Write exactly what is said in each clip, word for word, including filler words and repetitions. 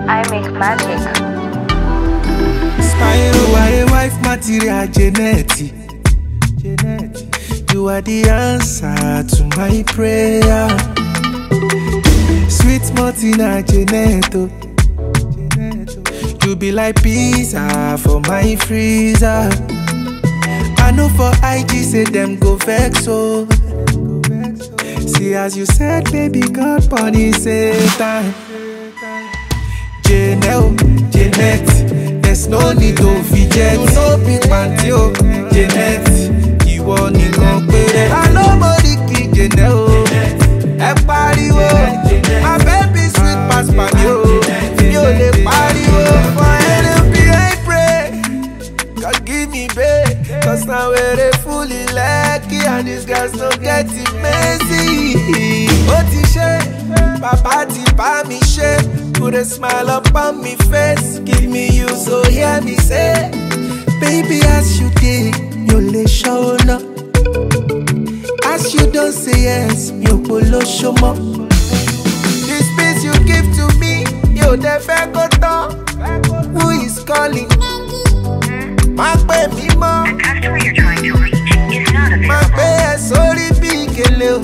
I make magic. Spyro, you are a wife material, Janetti. You are the answer to my prayer. Sweet Martina, Janeto. You be like pizza for my freezer. I know for I G say them go vex so. See as you said, baby, God bunny Satan. Janelle, Janet, there's no need to fidget. No big panty, oh, Janet. You want it compare. I know body kick Janelle. Everybody, oh, my baby sweet pass by you. You the party, oh, for N M P I pray. God give me babe, cause now we're fully lucky and these guys don't get it messy. What is shame? Papa tipa me shame. Put a smile up on me face. Give me you so hear me say, baby as you did, you lay show up. As you don't say yes, you polo show more. This space you give to me, you never go down. Who is calling? My baby mom. The customer you're trying to reach is not available. My baby sorry big hello.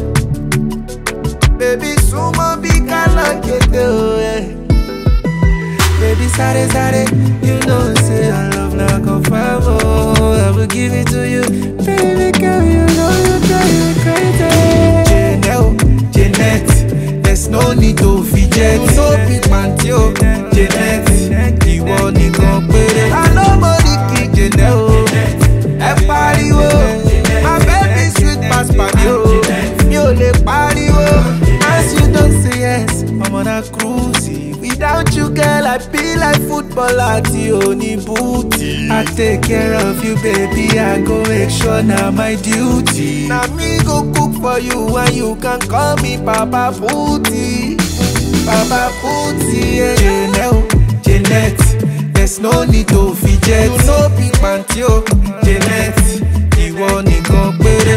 Baby sumo big alakete. Baby sare sare, you know say I love not confirm. Oh, I will give it to you. Baby girl, you know you drive me crazy. Janelle, Janet, there's no need to fidget. No big panty, oh, Janet, you want it compare. I know money kick Janelle. Everybody, oh, my baby sweet pass by you. You the party, oh, as you don't say yes, I'm on a cruise. Without you, girl, I be like football at the only booty. I take care of you, baby. I go make sure now my duty. Now me go cook for you, and you can call me Papa Booty. Papa Booty, yeah. Janelle, Janet, there's no need to fidget. You know big panty, oh, Janet, you want it compare.